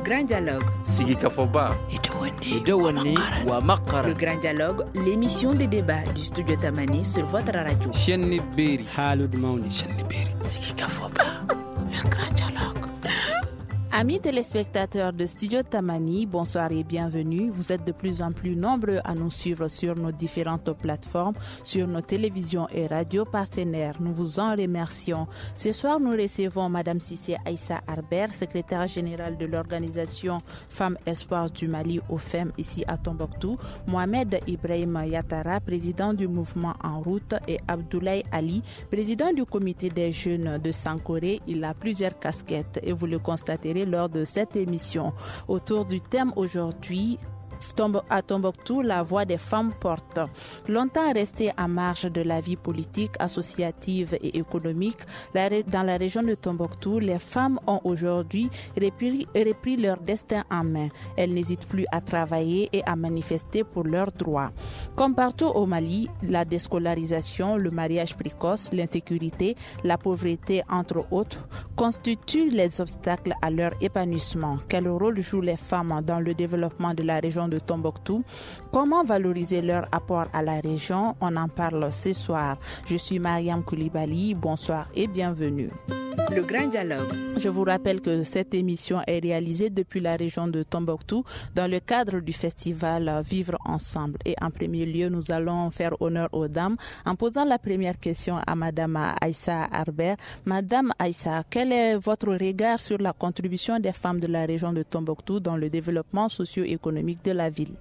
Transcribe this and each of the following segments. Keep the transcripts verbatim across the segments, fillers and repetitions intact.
grand dialogue. Sigi Kafoba. Idawani wa Makara. Le grand dialogue, l'émission des débats du studio Tamani sur votre radio. Chenni Beri. Halud Mauni. Chenni Beri. Sigi Kafoba. Le grand dialogue. Amis téléspectateurs de Studio Tamani, bonsoir et bienvenue. Vous êtes de plus en plus nombreux à nous suivre sur nos différentes plateformes, sur nos télévisions et radios partenaires. Nous vous en remercions. Ce soir, nous recevons Madame Cissé Aïssa Arber, secrétaire générale de l'organisation Femmes Espoirs du Mali au F E M ici à Tombouctou, Mohamed Ibrahim Yatara, président du mouvement En Route, et Abdoulaye Ali, président du comité des jeunes de Sankoré. Il a plusieurs casquettes et vous le constaterez lors de cette émission. Autour du thème aujourd'hui, à Tombouctou, la voix des femmes porte. Longtemps restée en marge de la vie politique, associative et économique, dans la région de Tombouctou, les femmes ont aujourd'hui repris, repris leur destin en main. Elles n'hésitent plus à travailler et à manifester pour leurs droits. Comme partout au Mali, la déscolarisation, le mariage précoce, l'insécurité, la pauvreté, entre autres, constituent les obstacles à leur épanouissement. Quel rôle jouent les femmes dans le développement de la région de Tombouctou? Comment valoriser leur apport à la région? On en parle ce soir. Je suis Mariam Koulibaly. Bonsoir et bienvenue. Le grand dialogue. Je vous rappelle que cette émission est réalisée depuis la région de Tombouctou dans le cadre du festival Vivre Ensemble. Et en premier lieu, nous allons faire honneur aux dames en posant la première question à Madame Aïssa Arber. Madame Aïssa, quel est votre regard sur la contribution des femmes de la région de Tombouctou dans le développement socio-économique de la ville?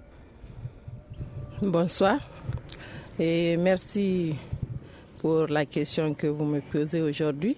Bonsoir et merci pour la question que vous me posez aujourd'hui.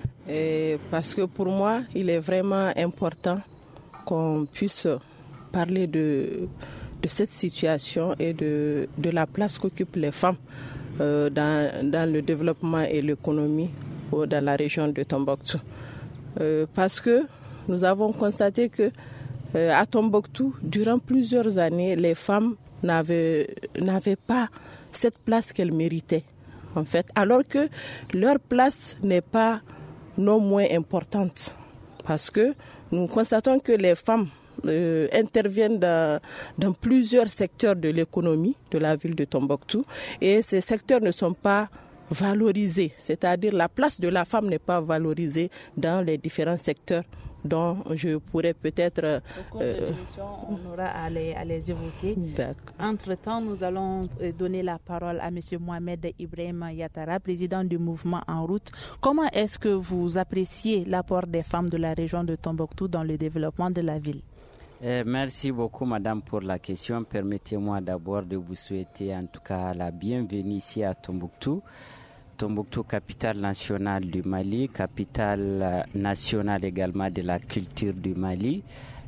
Et parce que pour moi, il est vraiment important qu'on puisse parler de, de cette situation et de, de la place qu'occupent les femmes euh, dans, dans le développement et l'économie dans la région de Tombouctou. Euh, parce que nous avons constaté que euh, à Tombouctou, durant plusieurs années, les femmes n'avaient, n'avaient pas cette place qu'elles méritaient, en fait, alors que leur place n'est pas non moins importante, parce que nous constatons que les femmes euh, interviennent dans, dans plusieurs secteurs de l'économie de la ville de Tombouctou et ces secteurs ne sont pas valorisés, c'est-à-dire la place de la femme n'est pas valorisée dans les différents secteurs dont je pourrais peut-être... Au cours de l'émission, on aura à les, à les évoquer. D'accord. Entre-temps, nous allons donner la parole à M. Mohamed Ibrahim Yatara, président du mouvement En Route. Comment est-ce que vous appréciez l'apport des femmes de la région de Tombouctou dans le développement de la ville? Eh, merci beaucoup, madame, pour la question. Permettez-moi d'abord de vous souhaiter en tout cas la bienvenue ici à Tombouctou. Tombouctou, capitale nationale du Mali, capitale nationale également de la culture du Mali,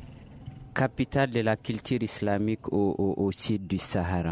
capitale de la culture islamique au, au, au sud du Sahara.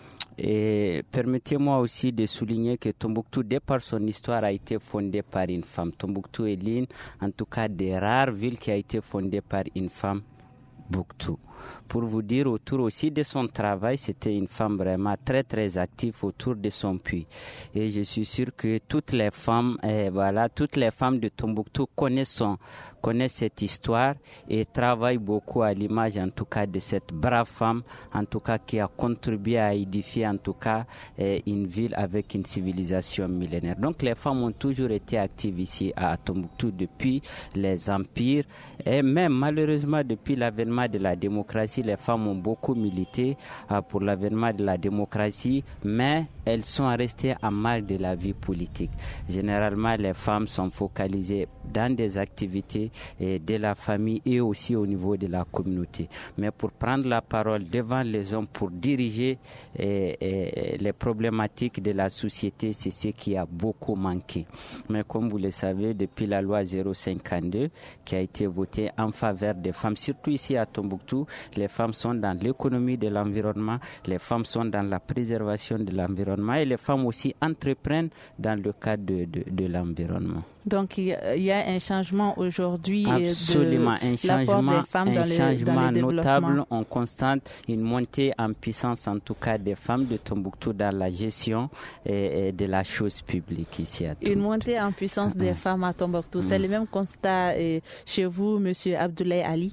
Et permettez-moi aussi de souligner que Tombouctou, dès par son histoire, a été fondée par une femme. Tombouctou est l'une, en tout cas, des rares villes qui a été fondée par une femme, Bouktou. Pour vous dire, autour aussi de son travail, c'était une femme vraiment très très active autour de son puits. Et je suis sûr que toutes les femmes, eh, voilà, toutes les femmes de Tombouctou connaissent son, connaissent cette histoire et travaillent beaucoup à l'image, en tout cas, de cette brave femme, en tout cas, qui a contribué à édifier, en tout cas, eh, une ville avec une civilisation millénaire. Donc, les femmes ont toujours été actives ici à Tombouctou depuis les empires et même malheureusement depuis l'avènement de la démocratie. Les femmes ont beaucoup milité euh, pour l'avènement de la démocratie, mais elles sont restées en marge de la vie politique. Généralement, les femmes sont focalisées dans des activités et de la famille et aussi au niveau de la communauté. Mais pour prendre la parole devant les hommes, pour diriger et, et, les problématiques de la société, c'est ce qui a beaucoup manqué. Mais comme vous le savez, depuis la loi zéro cinquante-deux qui a été votée en faveur des femmes, surtout ici à Tombouctou, les femmes sont dans l'économie de l'environnement, les femmes sont dans la préservation de l'environnement et les femmes aussi entreprennent dans le cadre de, de, de l'environnement. Donc il y a un changement aujourd'hui. Absolument, de un changement, des femmes un dans changement le, dans le notable. On constate une montée en puissance, en tout cas des femmes de Tombouctou dans la gestion et, et de la chose publique ici à Tombouctou. Une montée en puissance des mmh. femmes à Tombouctou. Mmh. C'est le même constat et chez vous, Monsieur Abdoulaye Ali?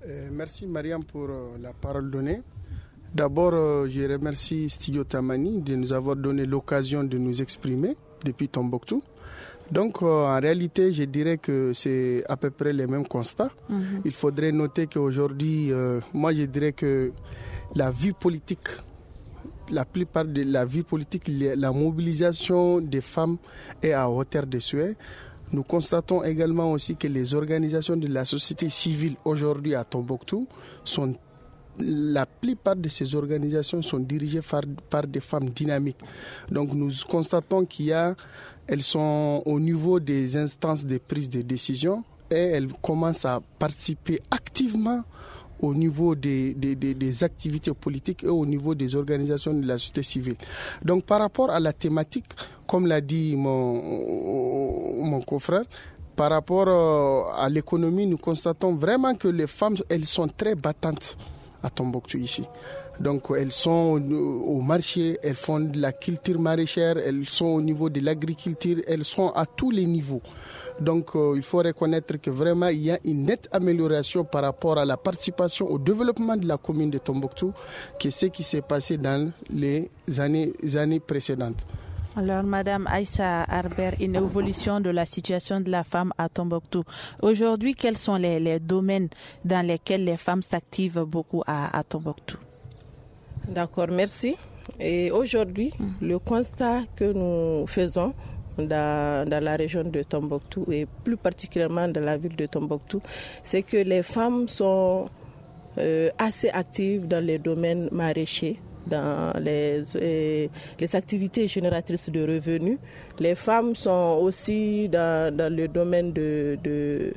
Euh, merci Mariam pour euh, la parole donnée. D'abord, euh, je remercie Studio Tamani de nous avoir donné l'occasion de nous exprimer depuis Tombouctou. Donc, euh, en réalité, je dirais que c'est à peu près les mêmes constats. Mm-hmm. Il faudrait noter qu'aujourd'hui, euh, moi, je dirais que la vie politique, la plupart de la vie politique, la mobilisation des femmes est à hauteur de souhait. Nous constatons également aussi que les organisations de la société civile aujourd'hui à Tombouctou sont la plupart de ces organisations sont dirigées par, par des femmes dynamiques. Donc nous constatons qu'il y a, elles sont au niveau des instances de prise de décision et elles commencent à participer activement au niveau des, des, des, des activités politiques et au niveau des organisations de la société civile. Donc par rapport à la thématique, comme l'a dit mon, mon confrère, par rapport à l'économie, nous constatons vraiment que les femmes, elles sont très battantes à Tombouctou ici. Donc elles sont au marché, elles font de la culture maraîchère, elles sont au niveau de l'agriculture, elles sont à tous les niveaux. Donc euh, il faut reconnaître que vraiment il y a une nette amélioration par rapport à la participation au développement de la commune de Tombouctou, que ce qui s'est passé dans les années, les années précédentes. Alors, Madame Aïssa Arber, une évolution de la situation de la femme à Tombouctou. Aujourd'hui, quels sont les, les domaines dans lesquels les femmes s'activent beaucoup à, à Tombouctou? D'accord, merci. Et aujourd'hui, mmh. le constat que nous faisons dans, dans la région de Tombouctou et plus particulièrement dans la ville de Tombouctou, c'est que les femmes sont euh, assez actives dans les domaines maraîchers, dans les, euh, les activités génératrices de revenus. Les femmes sont aussi dans, dans le domaine de... de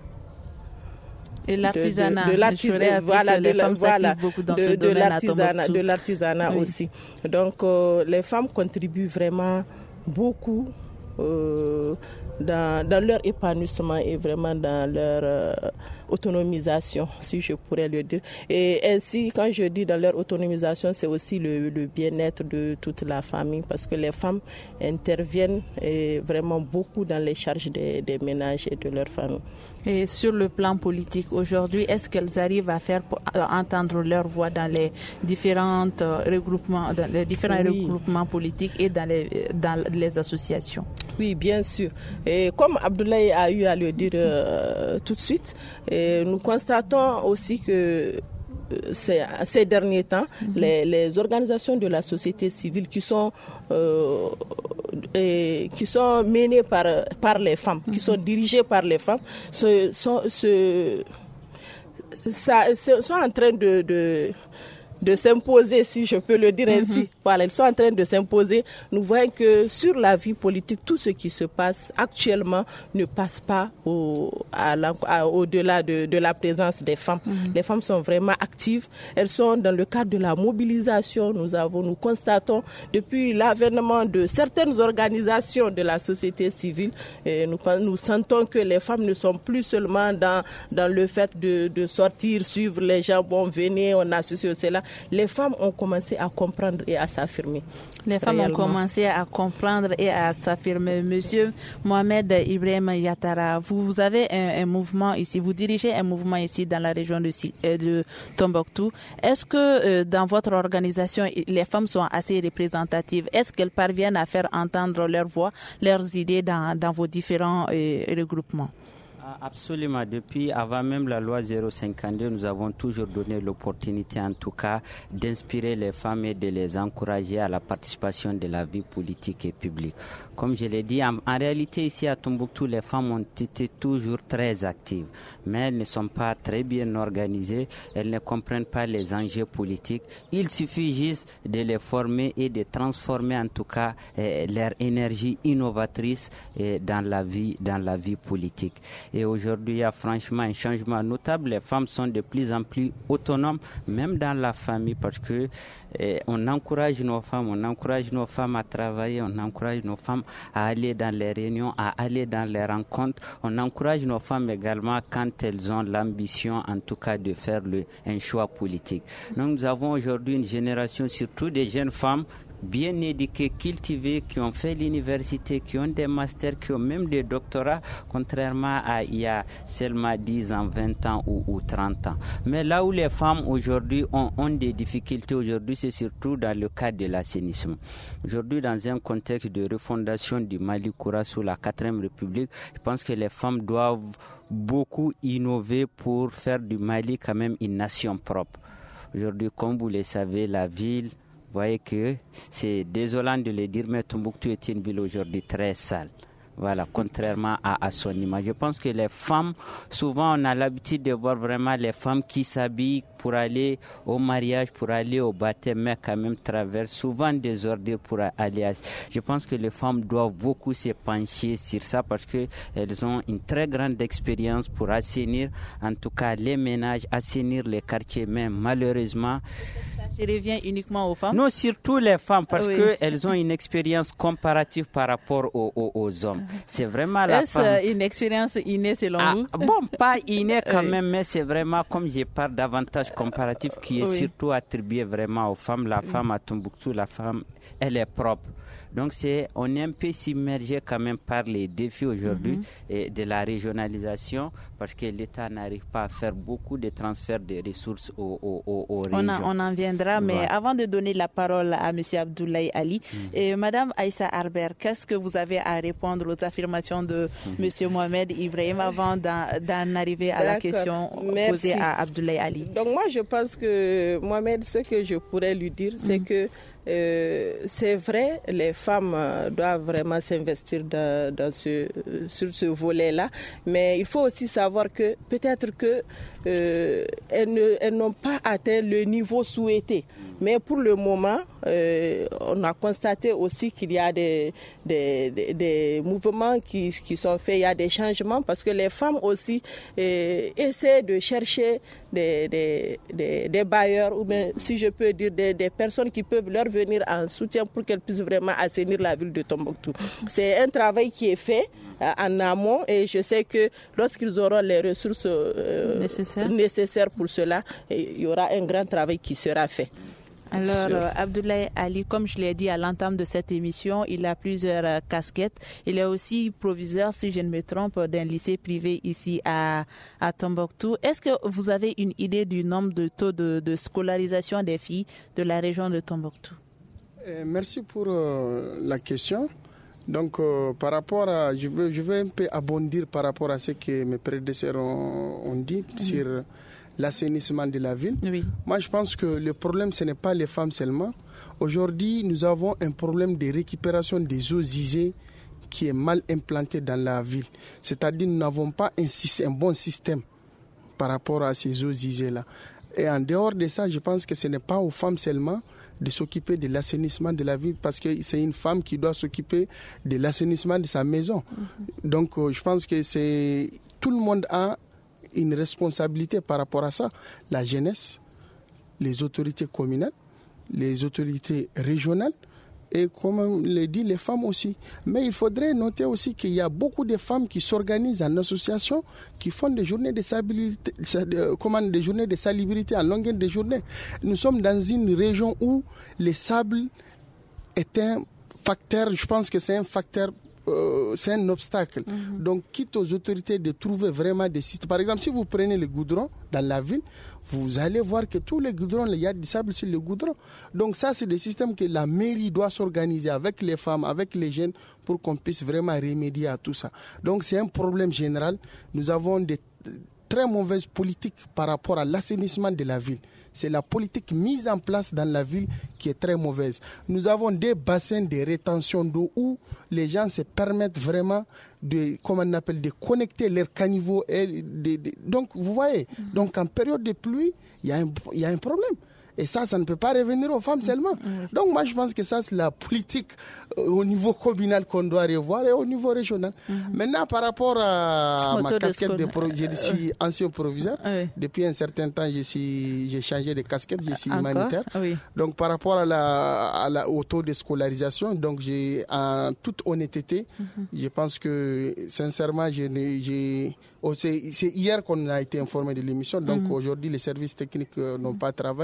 et l'artisanat, de, de, de l'artisanat, voilà, les de, femmes voilà, beaucoup dans de, ce de domaine l'artisanat, à de l'artisanat oui. aussi. Donc euh, les femmes contribuent vraiment beaucoup euh, dans, dans leur épanouissement et vraiment dans leur euh, autonomisation, si je pourrais le dire. Et ainsi, quand je dis dans leur autonomisation, c'est aussi le, le bien-être de toute la famille, parce que les femmes interviennent et vraiment beaucoup dans les charges des, des ménages et de leur famille. Et sur le plan politique, aujourd'hui, est-ce qu'elles arrivent à faire entendre leur voix dans les différents regroupements, dans les différents oui. regroupements politiques et dans les, dans les associations? Oui, bien sûr. Et comme Abdoulaye a eu à le dire euh, tout de suite, et nous constatons aussi que Ces, ces derniers temps, mm-hmm. les, les organisations de la société civile qui sont, euh, et, qui sont menées par, par les femmes, mm-hmm. qui sont dirigées par les femmes, se, sont, se, ça, se, sont en train de... de de s'imposer, si je peux le dire mm-hmm. ainsi. Voilà, ils sont en train de s'imposer. Nous voyons que sur la vie politique, tout ce qui se passe actuellement ne passe pas au, à à, au-delà de, de la présence des femmes. Mm-hmm. Les femmes sont vraiment actives. Elles sont dans le cadre de la mobilisation. Nous avons, nous constatons depuis l'avènement de certaines organisations de la société civile, et nous, nous sentons que les femmes ne sont plus seulement dans, dans le fait de, de sortir, suivre les gens, bon, venez, on a ceci ou cela. Les femmes ont commencé à comprendre et à s'affirmer. Les femmes réellement. ont commencé à comprendre et à s'affirmer. Monsieur Mohamed Ibrahim Yatara, vous, vous avez un, un mouvement ici, vous dirigez un mouvement ici dans la région de, de Tombouctou. Est-ce que euh, dans votre organisation, les femmes sont assez représentatives? Est-ce qu'elles parviennent à faire entendre leur voix, leurs idées dans, dans vos différents euh, regroupements? Absolument. Depuis avant même la loi zéro cinquante-deux, nous avons toujours donné l'opportunité, en tout cas, d'inspirer les femmes et de les encourager à la participation de la vie politique et publique. Comme je l'ai dit, en, en réalité, ici à Tombouctou, les femmes ont été toujours très actives, mais elles ne sont pas très bien organisées, elles ne comprennent pas les enjeux politiques. Il suffit juste de les former et de transformer, en tout cas, eh, leur énergie innovatrice eh, dans la vie, dans la vie politique. Et aujourd'hui, il y a franchement un changement notable. Les femmes sont de plus en plus autonomes, même dans la famille, parce que eh, on encourage nos femmes, on encourage nos femmes à travailler, on encourage nos femmes à aller dans les réunions, à aller dans les rencontres. On encourage nos femmes également quand elles ont l'ambition, en tout cas, de faire le, un choix politique. Donc, nous avons aujourd'hui une génération, surtout des jeunes femmes, bien éduquées, cultivées, qui ont fait l'université, qui ont des masters, qui ont même des doctorats, contrairement à il y a seulement dix ans, vingt ans ou, ou trente ans. Mais là où les femmes aujourd'hui ont, ont des difficultés aujourd'hui, c'est surtout dans le cadre de l'assainissement. Aujourd'hui, dans un contexte de refondation du Mali Koura sous la quatrième République, je pense que les femmes doivent beaucoup innover pour faire du Mali quand même une nation propre. Aujourd'hui, comme vous le savez, la ville, vous voyez que c'est désolant de le dire, mais Tombouctou est une ville aujourd'hui très sale. Voilà, contrairement à, à son image. Je pense que les femmes, souvent on a l'habitude de voir vraiment les femmes qui s'habillent pour aller au mariage, pour aller au baptême, mais quand même traversent souvent des ordures pour aller à... Je pense que les femmes doivent beaucoup se pencher sur ça parce qu'elles ont une très grande expérience pour assainir, en tout cas les ménages, assainir les quartiers, mais malheureusement... Ça revient uniquement aux femmes? Non, surtout les femmes, parce oui. qu'elles ont une expérience comparative par rapport aux, aux, aux hommes. C'est vraiment la Est-ce femme... une expérience innée selon ah, vous? Bon, pas innée quand oui. même, mais c'est vraiment, comme je parle, davantage comparatif qui est oui. surtout attribué vraiment aux femmes. La femme à Tombouctou, la femme, elle est propre. Donc, c'est, on est un peu submergé quand même par les défis aujourd'hui mm-hmm. et de la régionalisation parce que l'État n'arrive pas à faire beaucoup de transferts de ressources aux, aux, aux, aux régions. On, a, on en viendra, mais ouais. avant de donner la parole à M. Abdoulaye Ali, mm-hmm. et Mme Aïssa Arber, qu'est-ce que vous avez à répondre aux affirmations de mm-hmm. M. Mohamed Ibrahim avant d'en, d'en arriver à D'accord. la question Merci. posée à Abdoulaye Ali? Donc moi, je pense que Mohamed, ce que je pourrais lui dire, c'est mm-hmm. que Euh, c'est vrai, les femmes euh, doivent vraiment s'investir dans, dans ce, euh, sur ce volet-là, mais il faut aussi savoir que peut-être que euh, elles, ne, elles n'ont pas atteint le niveau souhaité. Mais pour le moment, euh, on a constaté aussi qu'il y a des, des, des, des mouvements qui, qui sont faits, il y a des changements parce que les femmes aussi euh, essaient de chercher des, des, des, des bailleurs ou bien, si je peux dire, des, des personnes qui peuvent leur venir en soutien pour qu'elles puissent vraiment assainir la ville de Tombouctou. C'est un travail qui est fait euh, en amont et je sais que lorsqu'ils auront les ressources euh, nécessaires. nécessaires pour cela, il y aura un grand travail qui sera fait. Alors, euh, Abdoulaye Ali, comme je l'ai dit à l'entame de cette émission, il a plusieurs euh, casquettes. Il est aussi proviseur, si je ne me trompe, d'un lycée privé ici à, à Tombouctou. Est-ce que vous avez une idée du nombre de taux de, de scolarisation des filles de la région de Tombouctou? Euh, merci pour euh, la question. Donc, euh, par rapport à, je veux, je veux un peu abondir par rapport à ce que mes prédécesseurs ont, ont dit mmh. sur l'assainissement de la ville. Oui. Moi, je pense que le problème, ce n'est pas les femmes seulement. Aujourd'hui, nous avons un problème de récupération des eaux usées qui est mal implanté dans la ville. C'est-à-dire nous n'avons pas un, système, un bon système par rapport à ces eaux usées-là. Et en dehors de ça, je pense que ce n'est pas aux femmes seulement de s'occuper de l'assainissement de la ville parce que c'est une femme qui doit s'occuper de l'assainissement de sa maison. Mm-hmm. Donc, je pense que c'est tout le monde a une responsabilité par rapport à ça. La jeunesse, les autorités communales, les autorités régionales et, comme on le dit, les femmes aussi. Mais il faudrait noter aussi qu'il y a beaucoup de femmes qui s'organisent en association, qui font des journées de salubrité, comment, des journées de salubrité en longueur de journée. Nous sommes dans une région où le sable est un facteur, je pense que c'est un facteur Euh, c'est un obstacle. Mm-hmm. Donc, quitte aux autorités de trouver vraiment des sites. Par exemple, si vous prenez le goudron dans la ville, vous allez voir que tous les goudrons, il y a du sable sur le goudron. Donc, ça, c'est des systèmes que la mairie doit s'organiser avec les femmes, avec les jeunes, pour qu'on puisse vraiment remédier à tout ça. Donc, c'est un problème général. Nous avons des très mauvaises politiques par rapport à l'assainissement de la ville. C'est la politique mise en place dans la ville qui est très mauvaise. Nous avons des bassins de rétention d'eau où les gens se permettent vraiment de, comment on appelle, de connecter leurs caniveaux. Et de, de, donc, vous voyez, mm-hmm. donc en période de pluie, il y a un, il y a un problème. Et ça, ça ne peut pas revenir aux femmes seulement. Mm-hmm. Donc moi, je pense que ça, c'est la politique euh, au niveau communal qu'on doit revoir et au niveau régional. Mm-hmm. Maintenant, par rapport à Autour ma casquette de, de pro, je suis euh, ancien proviseur. Euh, oui. Depuis un certain temps, je suis, j'ai changé de casquette, je suis Encore? humanitaire. Oui. Donc par rapport à la, à la, au taux de scolarisation, donc j'ai, en toute honnêteté, mm-hmm. je pense que sincèrement, je n'ai, j'ai, oh, c'est, c'est hier qu'on a été informé de l'émission. Donc mm-hmm. aujourd'hui, les services techniques euh, n'ont pas travaillé. Oui.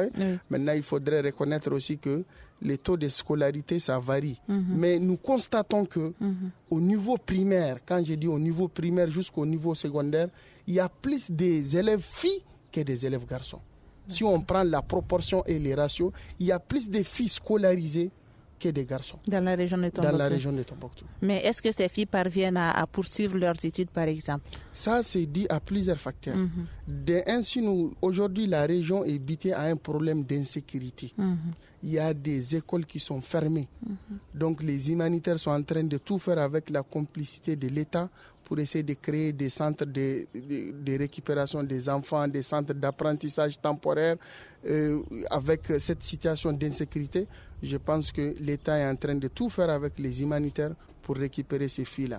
Maintenant, il faudrait reconnaître aussi que les taux de scolarité, ça varie. Mm-hmm. Mais nous constatons que mm-hmm. au niveau primaire, quand je dis au niveau primaire jusqu'au niveau secondaire, il y a plus des élèves filles que des élèves garçons. Si on prend la proportion et les ratios, il y a plus de filles scolarisées que des garçons. Dans la région de Tombouctou. Dans la région de Tombouctou. Mais est-ce que ces filles parviennent à, à poursuivre leurs études, par exemple? Ça, c'est dû à plusieurs facteurs. Mm-hmm. De, ainsi, nous, aujourd'hui, la région est butée à un problème d'insécurité. Mm-hmm. Il y a des écoles qui sont fermées. Mm-hmm. Donc, les humanitaires sont en train de tout faire avec la complicité de l'État pour essayer de créer des centres de, de, de récupération des enfants, des centres d'apprentissage temporaire. Euh, avec cette situation d'insécurité, je pense que l'État est en train de tout faire avec les humanitaires pour récupérer ces filles-là.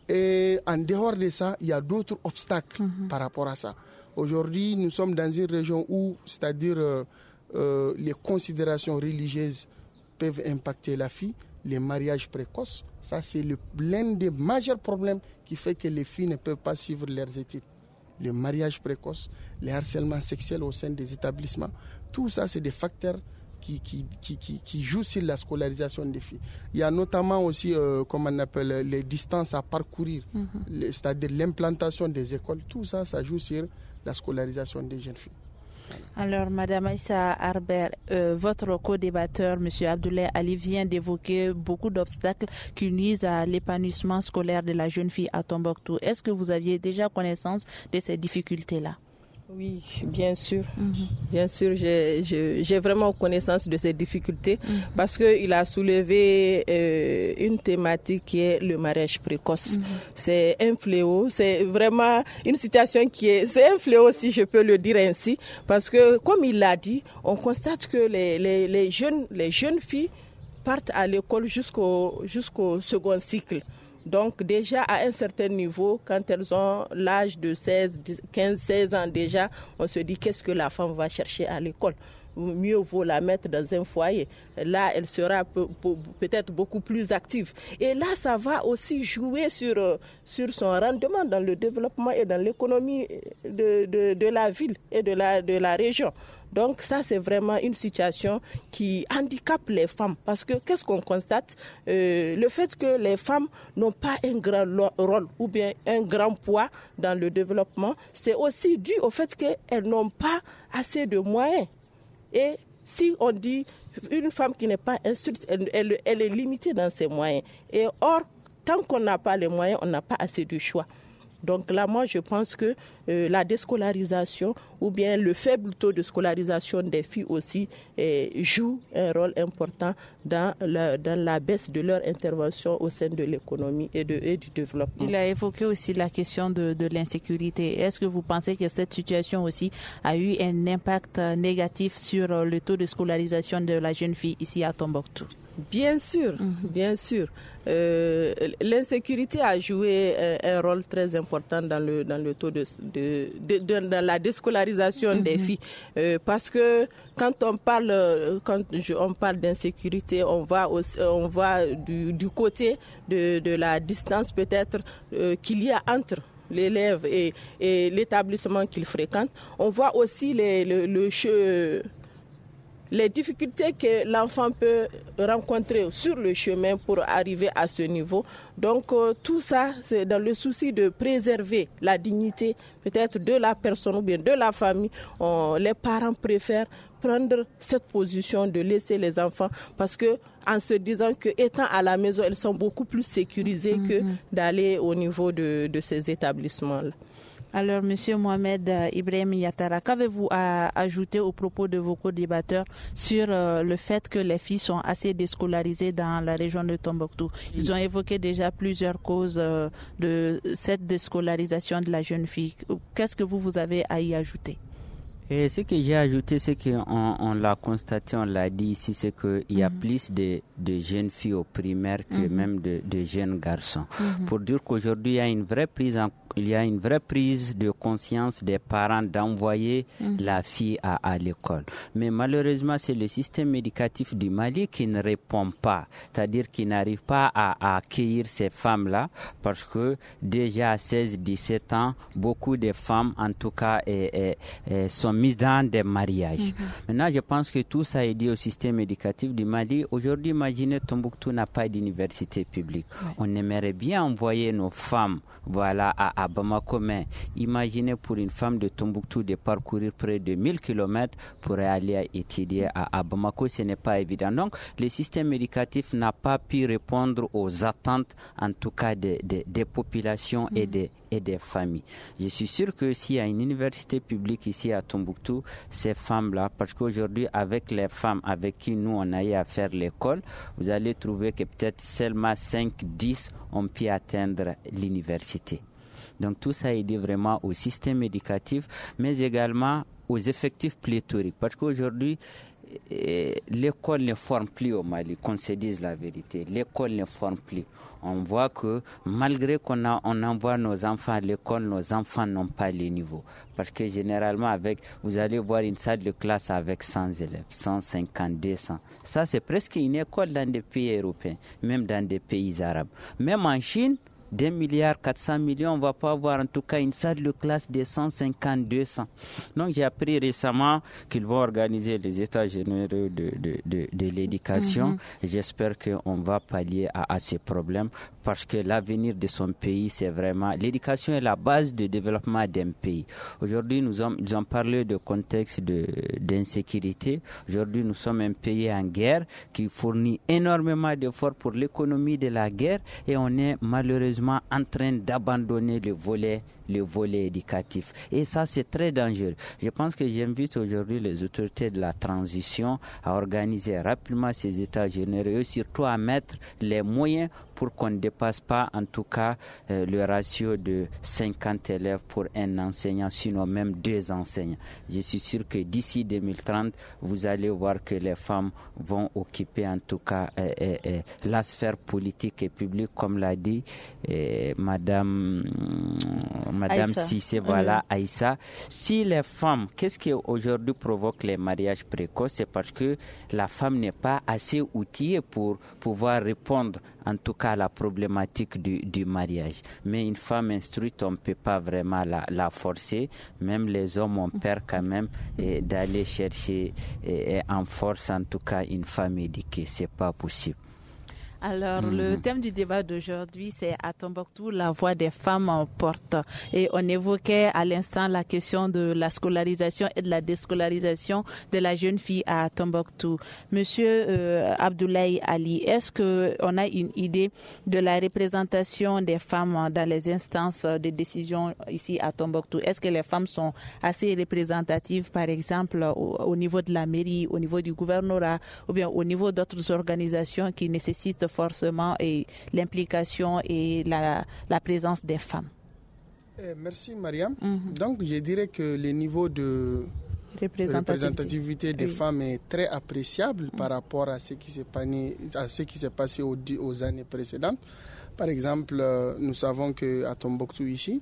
Et en dehors de ça, il y a d'autres obstacles mm-hmm. par rapport à ça. Aujourd'hui, nous sommes dans une région où, c'est-à-dire euh, euh, les considérations religieuses peuvent impacter la fille, les mariages précoces. Ça, c'est le, l'un des majeurs problèmes qui fait que les filles ne peuvent pas suivre leurs études. Le mariage précoce, les harcèlements sexuels au sein des établissements, tout ça, c'est des facteurs qui, qui, qui, qui, qui jouent sur la scolarisation des filles. Il y a notamment aussi, euh, comme on appelle, les distances à parcourir, mm-hmm. les, c'est-à-dire l'implantation des écoles. Tout ça, ça joue sur la scolarisation des jeunes filles. Alors, Madame Aïssa Arber, euh, votre co-débatteur, M. Abdoulaye Ali, vient d'évoquer beaucoup d'obstacles qui nuisent à l'épanouissement scolaire de la jeune fille à Tombouctou. Est-ce que vous aviez déjà connaissance de ces difficultés-là? Oui, bien sûr. Mm-hmm. Bien sûr, j'ai, j'ai, j'ai vraiment connaissance de ces difficultés mm-hmm. parce qu'il a soulevé euh, une thématique qui est le mariage précoce. Mm-hmm. C'est un fléau, c'est vraiment une situation qui est... C'est un fléau, si je peux le dire ainsi, parce que, comme il l'a dit, on constate que les, les, les, jeunes, les jeunes filles partent à l'école jusqu'au, jusqu'au second cycle. Donc déjà à un certain niveau, quand elles ont l'âge de seize, quinze, seize ans déjà, on se dit qu'est-ce que la femme va chercher à l'école. Mieux vaut la mettre dans un foyer. Là, elle sera peu, peu, peut-être beaucoup plus active. Et là, ça va aussi jouer sur, sur son rendement dans le développement et dans l'économie de, de, de la ville et de la, de la région. Donc ça, c'est vraiment une situation qui handicape les femmes. Parce que qu'est-ce qu'on constate euh, le fait que les femmes n'ont pas un grand rôle ou bien un grand poids dans le développement, c'est aussi dû au fait qu'elles n'ont pas assez de moyens. Et si on dit une femme qui n'est pas instruite, elle, elle, elle est limitée dans ses moyens. Et or, tant qu'on n'a pas les moyens, on n'a pas assez de choix. Donc là, moi, je pense que euh, la déscolarisation ou bien le faible taux de scolarisation des filles aussi euh, joue un rôle important dans la, dans la baisse de leur intervention au sein de l'économie et, de, et du développement. Il a évoqué aussi la question de, de l'insécurité. Est-ce que vous pensez que cette situation aussi a eu un impact négatif sur le taux de scolarisation de la jeune fille ici à Tombouctou? Bien sûr, mm-hmm. bien sûr. Euh, l'insécurité a joué euh, un rôle très important dans le dans le taux de, de, de, de dans la déscolarisation mm-hmm. des filles euh, parce que quand on parle quand je, on parle d'insécurité, on va aussi, on va du, du côté de, de la distance peut-être euh, qu'il y a entre l'élève et, et l'établissement qu'il fréquente. On voit aussi les, le, le che, les difficultés que l'enfant peut rencontrer sur le chemin pour arriver à ce niveau. Donc euh, tout ça, c'est dans le souci de préserver la dignité peut-être de la personne ou bien de la famille. On, les parents préfèrent prendre cette position de laisser les enfants parce que en se disant que étant à la maison, elles sont beaucoup plus sécurisées mm-hmm. que d'aller au niveau de, de ces établissements-là. Alors, Monsieur Mohamed Ibrahim Yatara, qu'avez-vous à ajouter aux propos de vos co-débatteurs sur euh, le fait que les filles sont assez déscolarisées dans la région de Tombouctou? Ils ont évoqué déjà plusieurs causes euh, de cette déscolarisation de la jeune fille. Qu'est-ce que vous, vous avez à y ajouter? Et ce que j'ai ajouté, c'est qu'on on l'a constaté, on l'a dit ici, c'est qu'il y a mm-hmm. plus de, de jeunes filles au primaire que mm-hmm. même de, de jeunes garçons. Mm-hmm. Pour dire qu'aujourd'hui, il y a une vraie prise en il y a une vraie prise de conscience des parents d'envoyer mmh. la fille à, à l'école. Mais malheureusement, c'est le système éducatif du Mali qui ne répond pas, c'est-à-dire qui n'arrive pas à, à accueillir ces femmes-là, parce que déjà à seize à dix-sept ans, beaucoup de femmes, en tout cas, et, et, et sont mises dans des mariages. Mm-hmm. Maintenant, je pense que tout ça est dû au système éducatif du Mali. Aujourd'hui, imaginez, Tombouctou n'a pas d'université publique. Ouais. On aimerait bien envoyer nos femmes, voilà, à, à Bamako, mais imaginez pour une femme de Tombouctou de parcourir près de mille kilomètres pour aller étudier à, à Bamako, ce n'est pas évident. Donc, le système éducatif n'a pas pu répondre aux attentes, en tout cas des, des, des populations mm-hmm. et des et des familles. Je suis sûr que s'il y a une université publique ici à Tombouctou, ces femmes-là, parce qu'aujourd'hui, avec les femmes avec qui nous on a eu à faire l'école, vous allez trouver que peut-être seulement cinq dix ont pu atteindre l'université. Donc tout ça est dû vraiment au système éducatif, mais également aux effectifs pléthoriques, parce qu'aujourd'hui, Et l'école ne forme plus au Mali, qu'on se dise la vérité. L'école ne forme plus. On voit que malgré qu'on a, on envoie nos enfants à l'école, nos enfants n'ont pas le niveau. Parce que généralement, avec, vous allez voir une salle de classe avec cent élèves, cent cinquante, deux cents. Ça, c'est presque une école dans des pays européens, même dans des pays arabes. Même en Chine, deux milliards quatre cents millions, on ne va pas avoir en tout cas une salle de classe de cent cinquante, deux cents. Donc j'ai appris récemment qu'ils vont organiser les états généraux de, de, de, de l'éducation. Mm-hmm. J'espère qu'on va pallier à, à ces problèmes parce que l'avenir de son pays, c'est vraiment... L'éducation est la base du développement d'un pays. Aujourd'hui, nous ont, ils ont parlé de contexte de, d'insécurité. Aujourd'hui, nous sommes un pays en guerre qui fournit énormément d'efforts pour l'économie de la guerre et on est malheureusement en train d'abandonner le volet, le volet éducatif. Et ça, c'est très dangereux. Je pense que j'invite aujourd'hui les autorités de la transition à organiser rapidement ces états généraux et surtout à mettre les moyens pour qu'on ne dépasse pas, en tout cas, euh, le ratio de cinquante élèves pour un enseignant, sinon même deux enseignants. Je suis sûr que d'ici deux mille trente, vous allez voir que les femmes vont occuper, en tout cas, euh, euh, euh, la sphère politique et publique, comme l'a dit euh, Madame, euh, Madame Sissé, voilà, mmh. Aïssa. Si les femmes, qu'est-ce qui aujourd'hui provoque les mariages précoces? C'est parce que la femme n'est pas assez outillée pour pouvoir répondre, en tout cas, à la problématique du, du mariage. Mais une femme instruite, on ne peut pas vraiment la, la forcer. Même les hommes ont peur quand même et, d'aller chercher et, et en force, en tout cas, une femme éduquée. Ce n'est pas possible. Alors, mmh. le thème du débat d'aujourd'hui, c'est à Tombouctou, la voix des femmes porte. Et on évoquait à l'instant la question de la scolarisation et de la déscolarisation de la jeune fille à Tombouctou. Monsieur euh, Abdoulaye Ali, est-ce qu'on a une idée de la représentation des femmes dans les instances de décision ici à Tombouctou? Est-ce que les femmes sont assez représentatives, par exemple, au, au niveau de la mairie, au niveau du gouvernorat, ou bien au niveau d'autres organisations qui nécessitent forcément et l'implication et la, la présence des femmes? Eh, merci Mariam. Mm-hmm. Donc je dirais que le niveau de représentativité, représentativité des oui. femmes est très appréciable mm-hmm. par rapport à ce qui s'est passé, à ce qui s'est passé aux, aux années précédentes. Par exemple, nous savons qu'à Tombouctou ici,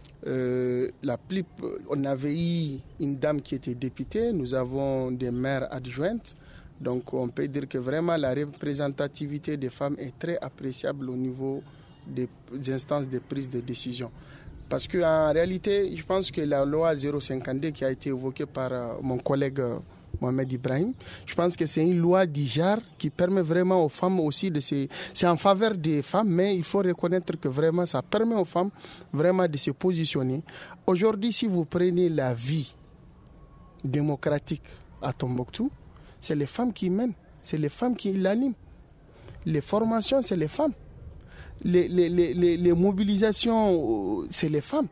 euh, la plus, on avait eu une dame qui était députée, nous avons des maires adjointes. Donc on peut dire que vraiment la représentativité des femmes est très appréciable au niveau des instances de prise de décision. Parce qu'en réalité, je pense que la loi zéro cinquante-deux qui a été évoquée par euh, mon collègue euh, Mohamed Ibrahim, je pense que c'est une loi du genre qui permet vraiment aux femmes aussi de se... C'est en faveur des femmes, mais il faut reconnaître que vraiment ça permet aux femmes vraiment de se positionner. Aujourd'hui, si vous prenez la vie démocratique à Tombouctou, c'est les femmes qui mènent, c'est les femmes qui l'animent. Les formations, c'est les femmes. Les, les, les, les, les mobilisations, c'est les femmes.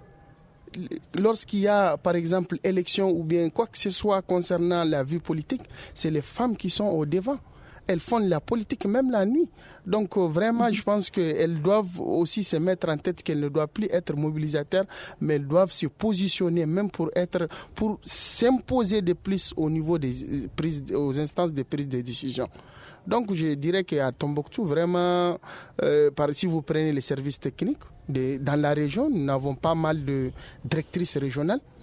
Lorsqu'il y a, par exemple, élection ou bien quoi que ce soit concernant la vie politique, c'est les femmes qui sont au devant. Elles font la politique même la nuit. Donc euh, vraiment, je pense qu'elles doivent aussi se mettre en tête qu'elles ne doivent plus être mobilisateurs, mais elles doivent se positionner même pour être, pour s'imposer de plus au niveau des prises, aux instances de prise de décision. Donc je dirais qu'à Tombouctou, vraiment, euh, par, si vous prenez les services techniques, de, dans la région, nous avons pas mal de directrices régionales.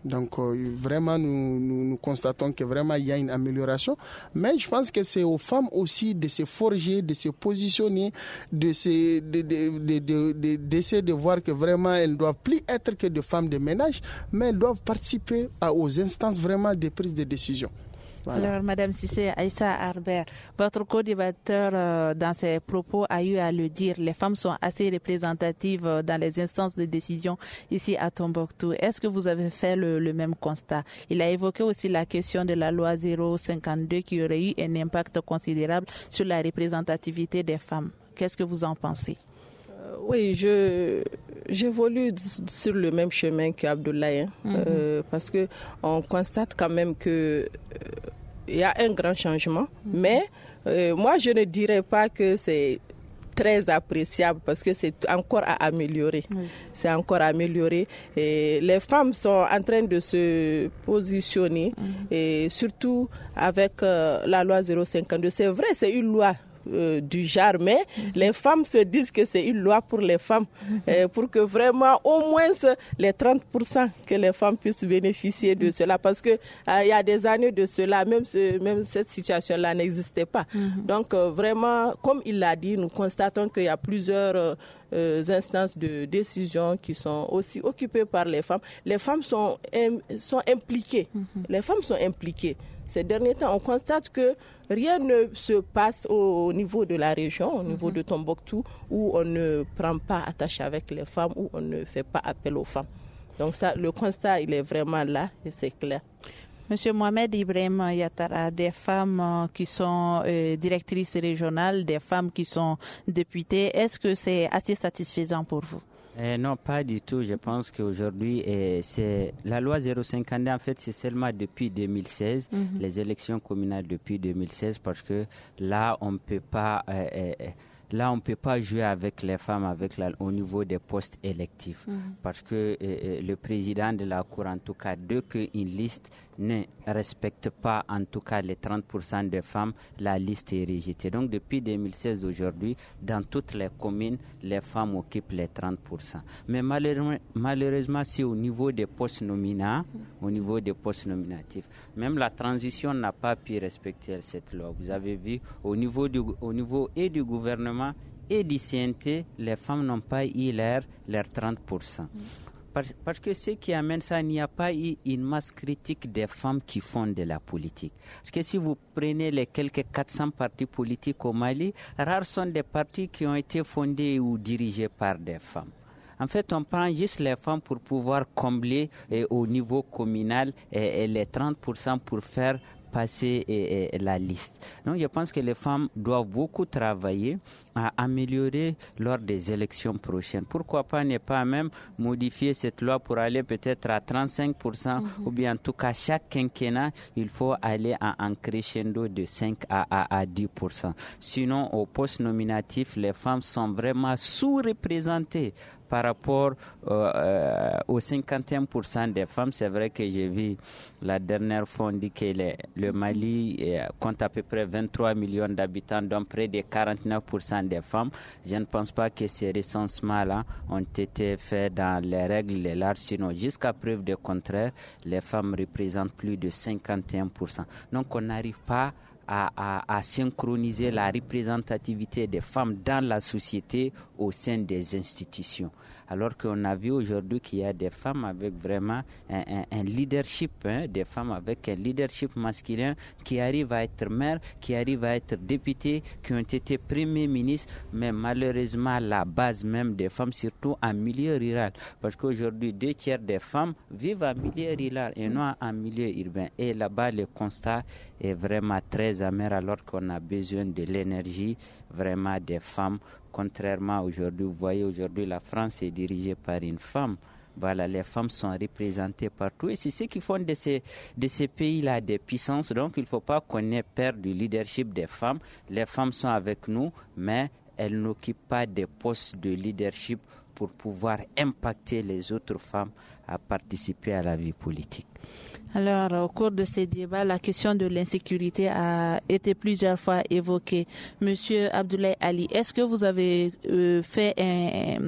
Donc euh, vraiment, nous, nous, nous constatons que vraiment il y a une amélioration. Mais je pense que c'est aux femmes aussi de se forger, de se positionner, de se, de, de, de, de, de, d'essayer de voir que vraiment elles ne doivent plus être que des femmes de ménage, mais elles doivent participer à, aux instances vraiment de prise de décision. Voilà. Alors, Madame Sissé Aïssa Harbert, votre co-débatteur euh, dans ses propos a eu à le dire, les femmes sont assez représentatives euh, dans les instances de décision ici à Tombouctou. Est-ce que vous avez fait le, le même constat? Il a évoqué aussi la question de la loi zéro cinquante-deux qui aurait eu un impact considérable sur la représentativité des femmes. Qu'est-ce que vous en pensez? euh, Oui, je j'évolue sur le même chemin qu'Abdoulaye, hein, mm-hmm. euh, parce que on constate quand même que euh, il y a un grand changement, mmh. mais euh, moi je ne dirais pas que c'est très appréciable parce que c'est encore à améliorer. Mmh. C'est encore à améliorer. Et les femmes sont en train de se positionner, mmh. et surtout avec euh, la loi zéro cinquante-deux. C'est vrai, c'est une loi Euh, du genre, mais mm-hmm. les femmes se disent que c'est une loi pour les femmes, mm-hmm. euh, pour que vraiment au moins les trente pour cent que les femmes puissent bénéficier de mm-hmm. cela, parce que euh, il y a des années de cela, même, ce, même cette situation-là n'existait pas. Mm-hmm. Donc euh, vraiment, comme il l'a dit, nous constatons qu'il y a plusieurs euh, euh, instances de décision qui sont aussi occupées par les femmes. Les femmes sont, im- sont impliquées. Mm-hmm. Les femmes sont impliquées. Ces derniers temps, on constate que rien ne se passe au niveau de la région, au niveau mm-hmm. de Tombouctou, où on ne prend pas attache avec les femmes, où on ne fait pas appel aux femmes. Donc ça, le constat, il est vraiment là et c'est clair. Monsieur Mohamed Ibrahim Yattara, des femmes qui sont euh, directrices régionales, des femmes qui sont députées, est-ce que c'est assez satisfaisant pour vous? Euh, non, pas du tout. Je pense qu'aujourd'hui, euh, c'est la loi zéro cinquante-deux, en fait, c'est seulement depuis deux mille seize, mm-hmm. les élections communales depuis deux mille seize, parce que là, on ne peut pas... Euh, euh, Là, on ne peut pas jouer avec les femmes avec la, au niveau des postes électifs. Mm-hmm. Parce que euh, le président de la Cour, en tout cas, dès qu'une liste ne respecte pas, en tout cas, les trente pour cent des femmes, la liste est rejetée. Donc, depuis deux mille seize, aujourd'hui, dans toutes les communes, les femmes occupent les trente pour cent. Mais malheureusement, malheureusement c'est au niveau des postes nominaux, mm-hmm. au niveau des postes nominatifs. Même la transition n'a pas pu respecter cette loi. Vous avez vu, au niveau du, au niveau et du gouvernement, et du C N T, les femmes n'ont pas eu leur, leur trente pour cent. Mm. Parce, parce que ce qui amène ça, il n'y a pas eu une masse critique des femmes qui font de la politique. Parce que si vous prenez les quelques quatre cents partis politiques au Mali, rares sont des partis qui ont été fondés ou dirigés par des femmes. En fait, on prend juste les femmes pour pouvoir combler eh, au niveau communal eh, eh, les trente pour cent pour faire passer et, et, la liste. Donc, je pense que les femmes doivent beaucoup travailler à améliorer lors des élections prochaines. Pourquoi pas ne pas même modifier cette loi pour aller peut-être à trente-cinq pour cent mm-hmm. ou bien en tout cas chaque quinquennat, il faut aller à un crescendo de cinq à dix pour cent. Sinon, au poste nominatif, les femmes sont vraiment sous-représentées par rapport euh, euh, aux cinquante et un pour cent des femmes. C'est vrai que j'ai vu la dernière fois on dit que le, le Mali euh, compte à peu près vingt-trois millions d'habitants, dont près de quarante-neuf pour cent des femmes. Je ne pense pas que ces recensements-là ont été faits dans les règles de l'art, sinon jusqu'à preuve du contraire, les femmes représentent plus de cinquante et un pour cent. Donc on n'arrive pas À, à, à synchroniser la représentativité des femmes dans la société au sein des institutions. Alors qu'on a vu aujourd'hui qu'il y a des femmes avec vraiment un, un, un leadership, hein, des femmes avec un leadership masculin qui arrivent à être maires, qui arrivent à être députés, qui ont été premiers ministres, mais malheureusement la base même des femmes, surtout en milieu rural. Parce qu'aujourd'hui, deux tiers des femmes vivent en milieu rural et non en milieu urbain. Et là-bas, le constat est vraiment très amer alors qu'on a besoin de l'énergie vraiment des femmes. Contrairement à aujourd'hui, vous voyez aujourd'hui la France est dirigée par une femme. Voilà, les femmes sont représentées partout et c'est ce qui font de ces, de ces pays-là des puissances. Donc il ne faut pas qu'on ait peur du leadership des femmes. Les femmes sont avec nous, mais elles n'occupent pas des postes de leadership pour pouvoir impacter les autres femmes à participer à la vie politique. Alors, au cours de ces débats, la question de l'insécurité a été plusieurs fois évoquée. Monsieur Abdoulaye Ali, est-ce que vous avez euh, fait un,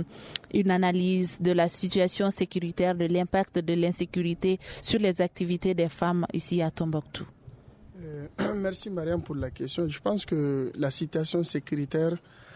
une analyse de la situation sécuritaire, de l'impact de l'insécurité sur les activités des femmes ici à Tombouctou? euh, Merci Mariam pour la question. Je pense que la situation sécuritaire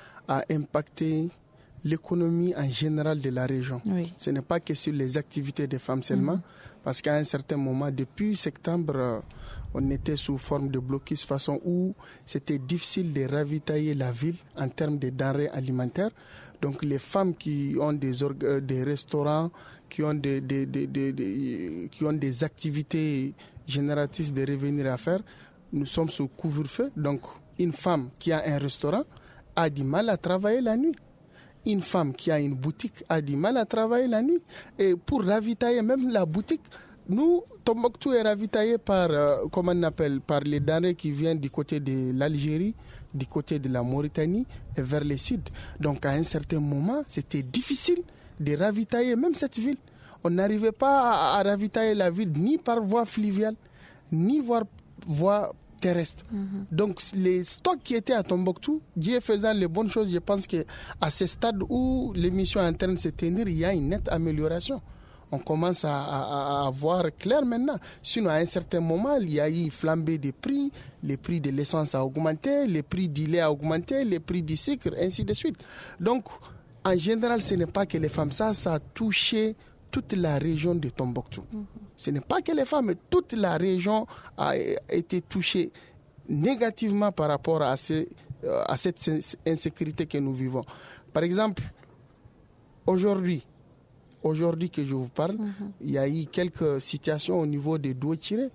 a impacté l'économie en général de la région. Oui. Ce n'est pas que sur les activités des femmes seulement, mm-hmm. parce qu'à un certain moment, depuis septembre, on était sous forme de blocus, façon où c'était difficile de ravitailler la ville en termes de denrées alimentaires. Donc les femmes qui ont des, orga- des restaurants, qui ont des, des, des, des, des, qui ont des activités génératrices de revenus à faire, nous sommes sous couvre-feu. Donc une femme qui a un restaurant a du mal à travailler la nuit. Une femme qui a une boutique a du mal à travailler la nuit. Et pour ravitailler même la boutique, nous, Tombouctou est ravitaillé par, euh, comment on appelle, par les denrées qui viennent du côté de l'Algérie, du côté de la Mauritanie et vers le sud. Donc à un certain moment, c'était difficile de ravitailler même cette ville. On n'arrivait pas à, à ravitailler la ville ni par voie fluviale, ni par voie terrestre. Mm-hmm. Donc les stocks qui étaient à Tombouctou, Dieu faisant les bonnes choses, je pense qu'à ce stade où l'émission est en train de se tenir, il y a une nette amélioration. On commence à, à, à voir clair maintenant. Sinon, à un certain moment, il y a eu flambée des prix, les prix de l'essence a augmenté, les prix du lait a augmenté, les prix du sucre, ainsi de suite. Donc, en général, ce n'est pas que les femmes, ça, ça a touché toute la région de Tombouctou. Mm-hmm. Ce n'est pas que les femmes, mais toute la région a été touchée négativement par rapport à, ces, à cette insécurité que nous vivons. Par exemple, aujourd'hui, Aujourd'hui que je vous parle, mm-hmm. il y a eu quelques situations au niveau de Douatiré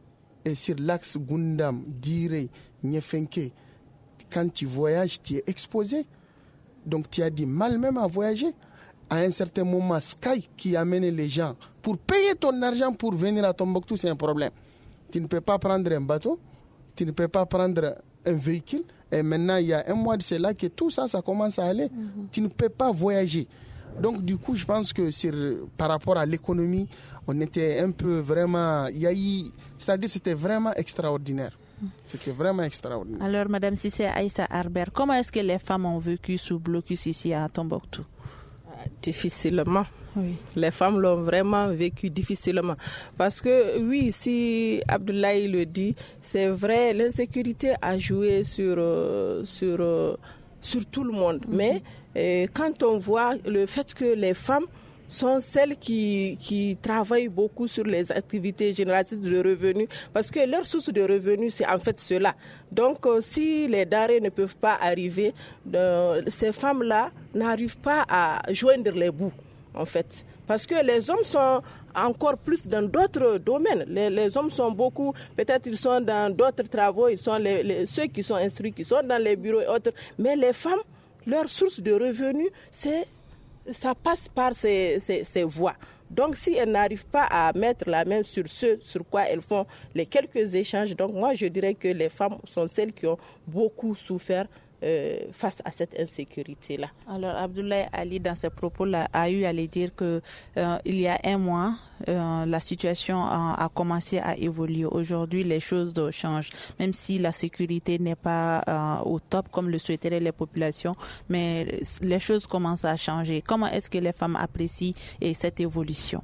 et sur l'axe Gundam, Dire, Nyefenke. Quand tu voyages, tu es exposé. Donc tu as du mal même à voyager. À un certain moment, Sky qui amène les gens pour payer ton argent pour venir à Tombouctou, c'est un problème. Tu ne peux pas prendre un bateau, tu ne peux pas prendre un véhicule. Et maintenant, il y a un mois de cela que tout ça, ça commence à aller. Mm-hmm. Tu ne peux pas voyager. Donc du coup, je pense que sur, par rapport à l'économie, on était un peu vraiment, il y a eu, c'est-à-dire c'était vraiment extraordinaire. C'était vraiment extraordinaire. Alors, Madame Cissé Aïssa Harbert, comment est-ce que les femmes ont vécu sous blocus ici à Tombouctou? Difficilement. Oui. Les femmes l'ont vraiment vécu difficilement. Parce que, oui, si Abdoulaye le dit, c'est vrai, l'insécurité a joué sur, euh, sur, euh, sur tout le monde. Mm-hmm. Mais Et quand on voit le fait que les femmes sont celles qui, qui travaillent beaucoup sur les activités génératrices de revenus, parce que leur source de revenus, c'est en fait cela. Donc, euh, si les denrées ne peuvent pas arriver, euh, ces femmes-là n'arrivent pas à joindre les bouts, en fait. Parce que les hommes sont encore plus dans d'autres domaines. Les, les hommes sont beaucoup, peut-être ils sont dans d'autres travaux, ils sont les, les, ceux qui sont instruits, qui sont dans les bureaux et autres. Mais les femmes, leur source de revenus, c'est, ça passe par ces, ces, ces voies. Donc, si elles n'arrivent pas à mettre la main sur ce sur quoi elles font les quelques échanges, donc moi je dirais que les femmes sont celles qui ont beaucoup souffert euh, face à cette insécurité-là. Alors, Abdoulaye Ali, dans ses propos-là, a eu à le dire que euh, il y a un mois, euh, la situation a, a commencé à évoluer. Aujourd'hui, les choses changent, même si la sécurité n'est pas euh, au top comme le souhaiteraient les populations, mais les choses commencent à changer. Comment est-ce que les femmes apprécient et cette évolution?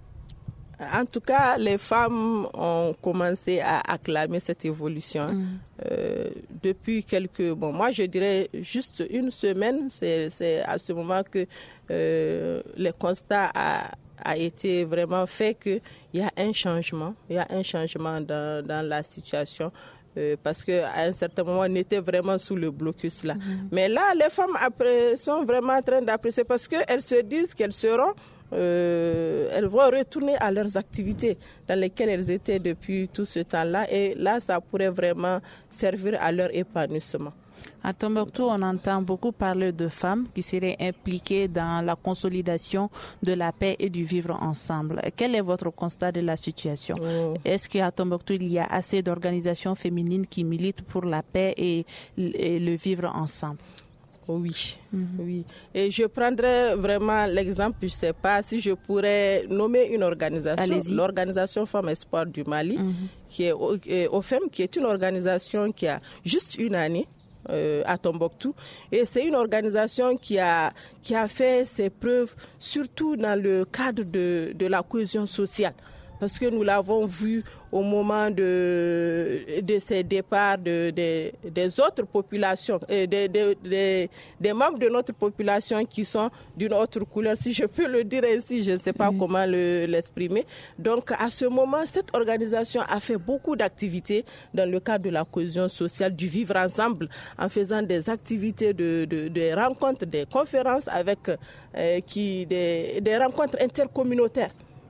En tout cas, les femmes ont commencé à acclamer cette évolution mmh. euh, depuis quelques... Bon, moi, je dirais juste une semaine. C'est, c'est à ce moment que euh, le constat a, a été vraiment fait qu'il y a un changement. Il y a un changement dans, dans la situation. Euh, parce qu'à un certain moment, on était vraiment sous le blocus là. Mmh. Mais là, les femmes après, sont vraiment en train d'apprécier parce qu'elles se disent qu'elles seront... Euh, elles vont retourner à leurs activités dans lesquelles elles étaient depuis tout ce temps-là et là, ça pourrait vraiment servir à leur épanouissement. À Tombouctou, on entend beaucoup parler de femmes qui seraient impliquées dans la consolidation de la paix et du vivre ensemble. Quel est votre constat de la situation? Oh. Est-ce qu'à Tombouctou, il y a assez d'organisations féminines qui militent pour la paix et, et le vivre ensemble? Oui, mm-hmm. oui. Et je prendrais vraiment l'exemple, je ne sais pas si je pourrais nommer une organisation, Allez-y. L'organisation Femmes Espoir du Mali, mm-hmm. qui est O F E M, qui est une organisation qui a juste une année, euh, à Tombouctou. Et c'est une organisation qui a, qui a fait ses preuves, surtout dans le cadre de, de la cohésion sociale. Parce que nous l'avons vu au moment de, de ces départs de, de, des autres populations, des de, de, de, de membres de notre population qui sont d'une autre couleur, si je peux le dire ainsi, je ne sais pas mmh. comment le, l'exprimer. Donc à ce moment, cette organisation a fait beaucoup d'activités dans le cadre de la cohésion sociale, du vivre ensemble, en faisant des activités de, de, de rencontres, des conférences avec euh, qui, des, des rencontres intercommunautaires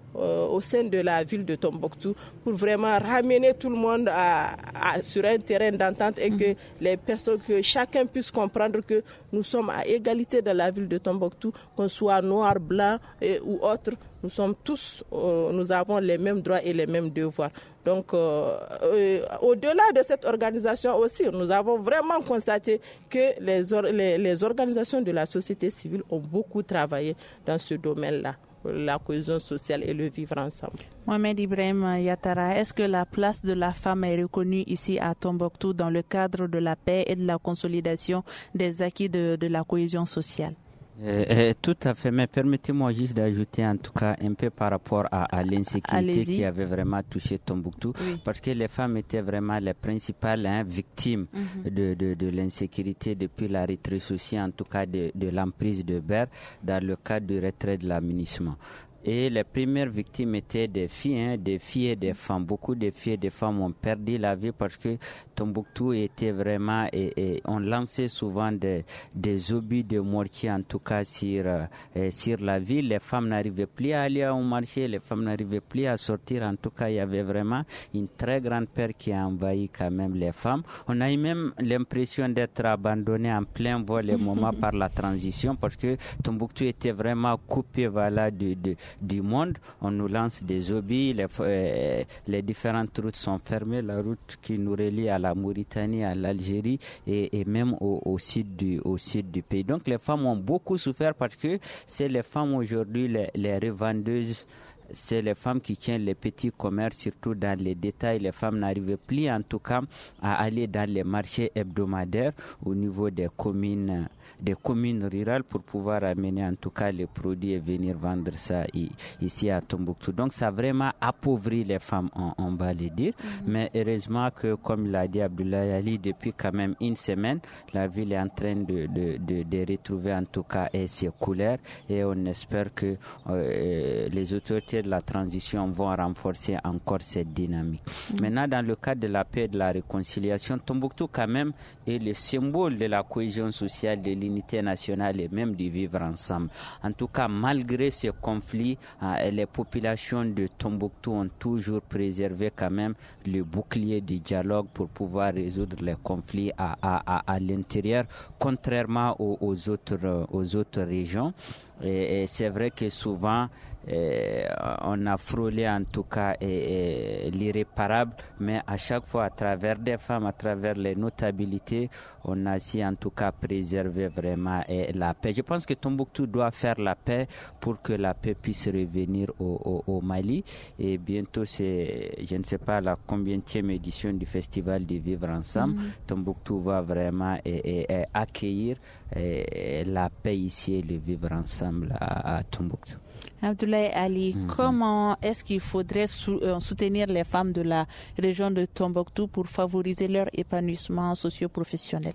au sein de la ville de Tombouctou pour vraiment ramener tout le monde à, à, sur un terrain d'entente et mmh. que les personnes, que chacun puisse comprendre que nous sommes à égalité dans la ville de Tombouctou, qu'on soit noir, blanc et, ou autre, nous sommes tous, euh, nous avons les mêmes droits et les mêmes devoirs. Donc, euh, euh, au-delà de cette organisation aussi, nous avons vraiment constaté que les, or- les, les organisations de la société civile ont beaucoup travaillé dans ce domaine-là, la cohésion sociale et le vivre ensemble. Mohamed Ibrahim Yattara, est-ce que la place de la femme est reconnue ici à Tombouctou dans le cadre de la paix et de la consolidation des acquis de, de la cohésion sociale? Euh, euh, tout à fait, mais permettez-moi juste d'ajouter en tout cas un peu par rapport à, à l'insécurité Allez-y. qui avait vraiment touché Tombouctou, oui. parce que les femmes étaient vraiment les principales hein, victimes mm-hmm. de, de, de l'insécurité depuis la rétrocession, en tout cas de, de l'emprise de Berre dans le cadre du retrait de l'aménagement. Et les premières victimes étaient des filles, hein, des filles et des femmes. Beaucoup de filles et de femmes ont perdu la vie parce que Tombouctou était vraiment, et, et on lançait souvent des, des obus de mortier, en tout cas sur, euh, sur la ville. Les femmes n'arrivaient plus à aller au marché, les femmes n'arrivaient plus à sortir. En tout cas, il y avait vraiment une très grande peur qui a envahi quand même les femmes. On a eu même l'impression d'être abandonné en plein vol les moments par la transition parce que Tombouctou était vraiment coupé voilà, de, de du monde. On nous lance des obus, les, euh, les différentes routes sont fermées, la route qui nous relie à la Mauritanie, à l'Algérie et, et même au, au, sud du, au sud du pays. Donc les femmes ont beaucoup souffert parce que c'est les femmes aujourd'hui, les, les revendeuses, c'est les femmes qui tiennent les petits commerces, surtout dans les détails. Les femmes n'arrivaient plus en tout cas à aller dans les marchés hebdomadaires au niveau des communes des communes rurales pour pouvoir amener en tout cas les produits et venir vendre ça ici à Tombouctou. Donc ça a vraiment appauvri les femmes, on, on va le dire. Mm-hmm. Mais heureusement que, comme l'a dit Abdoulaye Ali, depuis quand même une semaine, la ville est en train de, de, de, de retrouver en tout cas ses couleurs et on espère que euh, les autorités de la transition vont renforcer encore cette dynamique. Mm-hmm. Maintenant, dans le cadre de la paix et de la réconciliation, Tombouctou quand même est le symbole de la cohésion sociale, de l'unité nationale et même du vivre ensemble. En tout cas, malgré ce conflit, euh, les populations de Tombouctou ont toujours préservé quand même le bouclier du dialogue pour pouvoir résoudre les conflits à, à, à, à l'intérieur, contrairement aux, aux, autres, aux autres régions. Et, et c'est vrai que souvent, eh, on a frôlé en tout cas eh, eh, l'irréparable, mais à chaque fois à travers des femmes, à travers les notabilités, on a su en tout cas préserver vraiment eh, la paix. Je pense que Tombouctou doit faire la paix pour que la paix puisse revenir au, au, au Mali. Et bientôt, c'est, je ne sais pas la combienième édition du Festival de Vivre Ensemble. Mm-hmm. Tombouctou va vraiment eh, eh, eh, accueillir eh, la paix ici et le vivre ensemble à, à Tombouctou. Abdoulaye Ali, mmh. comment est-ce qu'il faudrait sou- euh, soutenir les femmes de la région de Tombouctou pour favoriser leur épanouissement socio-professionnel?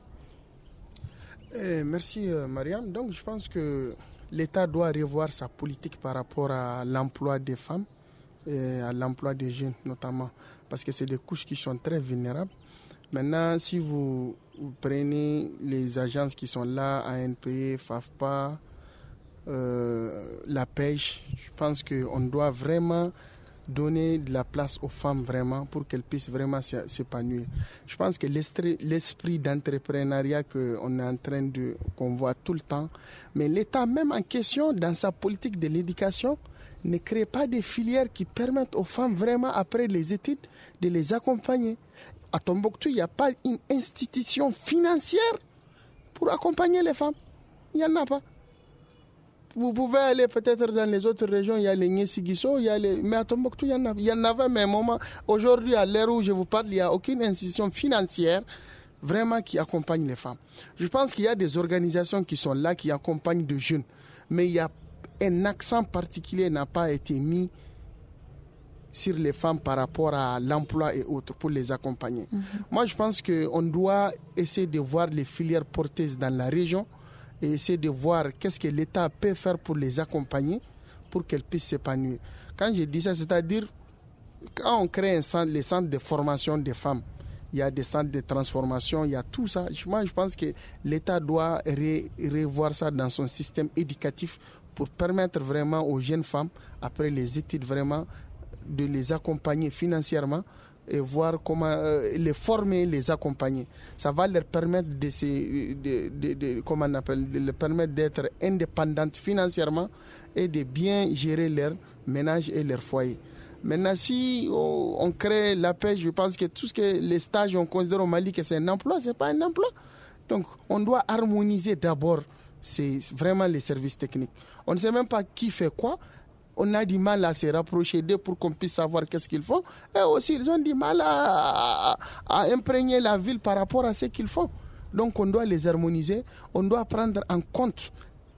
Eh, merci euh, Mariam. Donc je pense que l'État doit revoir sa politique par rapport à l'emploi des femmes et à l'emploi des jeunes notamment, parce que c'est des couches qui sont très vulnérables. Maintenant, si vous, vous prenez les agences qui sont là, A N P, FAFPA, Euh, la pêche, je pense qu'on doit vraiment donner de la place aux femmes vraiment pour qu'elles puissent vraiment s'épanouir. Je pense que l'esprit, l'esprit d'entrepreneuriat qu'on est en train de, qu'on voit tout le temps, mais l'État même en question dans sa politique de l'éducation ne crée pas des filières qui permettent aux femmes vraiment après les études de les accompagner. À Tombouctou, il n'y a pas une institution financière pour accompagner les femmes. Il n'y en a pas. Vous pouvez aller peut-être dans les autres régions, il y a les Niesigiso, il y a les... mais à Tombouctou, il y en a. Il y en avait, mais un moment, aujourd'hui, à l'heure où je vous parle, il n'y a aucune institution financière vraiment qui accompagnent les femmes. Je pense qu'il y a des organisations qui sont là, qui accompagnent de jeunes, mais il y a un accent particulier n'a pas été mis sur les femmes par rapport à l'emploi et autres pour les accompagner. Mm-hmm. Moi, je pense qu'on doit essayer de voir les filières porteuses dans la région et essayer de voir qu'est-ce que l'État peut faire pour les accompagner pour qu'elles puissent s'épanouir. Quand je dis ça, c'est-à-dire quand on crée un centre, les centres de formation des femmes, il y a des centres de transformation, il y a tout ça. Moi, je pense que l'État doit ré, revoir ça dans son système éducatif pour permettre vraiment aux jeunes femmes, après les études, vraiment de les accompagner financièrement et voir comment euh, les former, les accompagner. Ça va leur permettre de, se, de, de, de, comment on appelle, de leur permettre d'être indépendantes financièrement et de bien gérer leur ménage et leur foyer. Maintenant, si on crée la paix, je pense que tout ce que les stages, on considère au Mali que c'est un emploi, ce n'est pas un emploi. Donc, on doit harmoniser d'abord c'est vraiment les services techniques. On ne sait même pas qui fait quoi. On a du mal à se rapprocher d'eux pour qu'on puisse savoir qu'est-ce qu'ils font. Et aussi, ils ont du mal à, à, à imprégner la ville par rapport à ce qu'ils font. Donc, on doit les harmoniser. On doit prendre en compte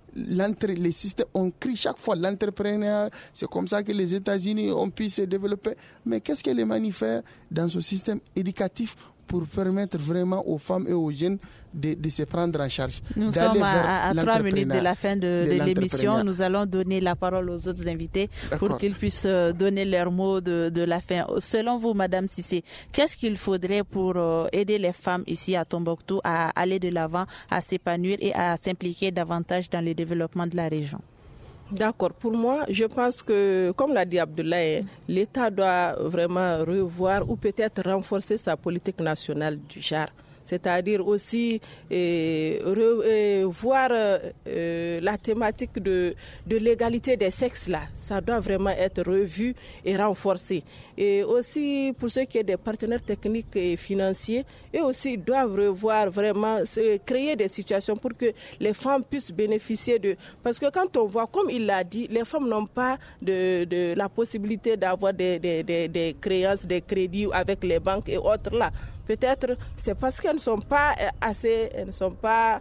les systèmes. On crie chaque fois l'entrepreneur. C'est comme ça que les États-Unis ont pu se développer. Mais qu'est-ce que les Mali font dans ce système éducatif pour permettre vraiment aux femmes et aux jeunes de, de se prendre en charge. Nous sommes à, à trois minutes de la fin de, de, de l'émission. Nous allons donner la parole aux autres invités D'accord. pour qu'ils puissent donner leurs mots de, de la fin. Selon vous, Madame Cissé, qu'est-ce qu'il faudrait pour aider les femmes ici à Tombouctou à aller de l'avant, à s'épanouir et à s'impliquer davantage dans le développement de la région? D'accord. Pour moi, je pense que, comme l'a dit Abdoulaye, l'État doit vraiment revoir ou peut-être renforcer sa politique nationale du genre. C'est-à-dire aussi euh, re, euh, voir euh, la thématique de, de l'égalité des sexes là. Ça doit vraiment être revu et renforcé. Et aussi pour ceux qui sont des partenaires techniques et financiers, eux aussi doivent revoir vraiment, créer des situations pour que les femmes puissent bénéficier de... Parce que quand on voit, comme il l'a dit, les femmes n'ont pas de, de la possibilité d'avoir des, des, des, des créances, des crédits avec les banques et autres là. Peut-être c'est parce qu'elles ne sont pas assez, elles ne sont pas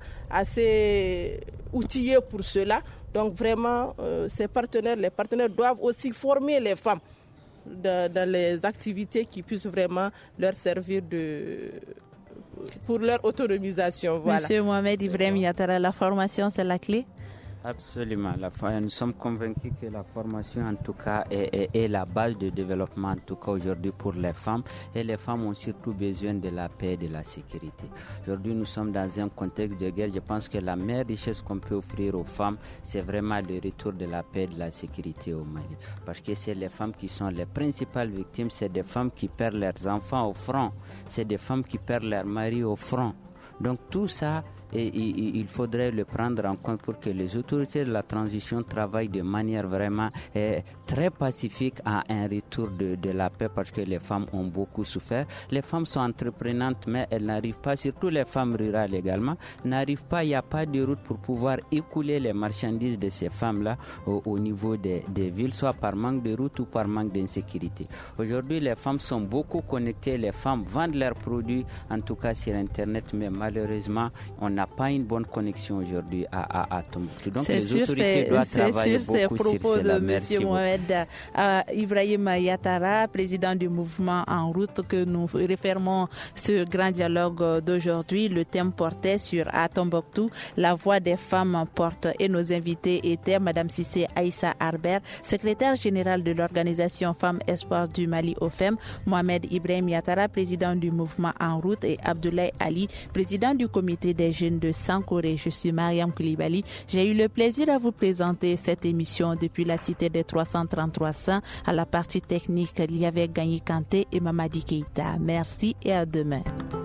assez outillées pour cela. Donc vraiment, euh, ces partenaires, les partenaires doivent aussi former les femmes dans, dans les activités qui puissent vraiment leur servir de, pour leur autonomisation. Voilà. Monsieur Mohamed Ibrahim Yatara, la formation, c'est la clé? Absolument. La, nous sommes convaincus que la formation, en tout cas, est, est, est la base de développement, en tout cas aujourd'hui pour les femmes. Et les femmes ont surtout besoin de la paix et de la sécurité. Aujourd'hui, nous sommes dans un contexte de guerre. Je pense que la meilleure richesse qu'on peut offrir aux femmes, c'est vraiment le retour de la paix et de la sécurité au Mali. Parce que c'est les femmes qui sont les principales victimes. C'est des femmes qui perdent leurs enfants au front. C'est des femmes qui perdent leurs maris au front. Donc tout ça, et, et, il faudrait le prendre en compte pour que les autorités de la transition travaillent de manière vraiment eh, très pacifique à un retour de, de la paix, parce que les femmes ont beaucoup souffert. Les femmes sont entreprenantes, mais elles n'arrivent pas, surtout les femmes rurales également, n'arrivent pas, il n'y a pas de route pour pouvoir écouler les marchandises de ces femmes-là au, au niveau des, des villes, soit par manque de route ou par manque d'insécurité. Aujourd'hui, les femmes sont beaucoup connectées, les femmes vendent leurs produits, en tout cas sur Internet, mais malheureusement, on n'a pas une bonne connexion aujourd'hui à, à, à Tombouctou. Donc c'est les sûr, autorités doivent travailler sûr, beaucoup sur propos cela. de M. Mohamed euh, Ibrahim Yatara, président du mouvement En Route, que nous référons ce grand dialogue d'aujourd'hui. Le thème portait sur à Tombouctou, la voix des femmes porte, et nos invités étaient Madame Cissé Aïssa Arber, secrétaire générale de l'organisation Femmes Espoir du Mali O F E M, Mohamed Ibrahim Yatara, président du mouvement En Route, et Abdoulaye Ali, président du comité des jeunes de Sankoré. Je suis Mariam Koulibaly. J'ai eu le plaisir à vous présenter cette émission depuis la cité des trois cent trente-trois Saints. À la partie technique, il y avait Gagny Kanté et Mamadi Keïta. Merci et à demain.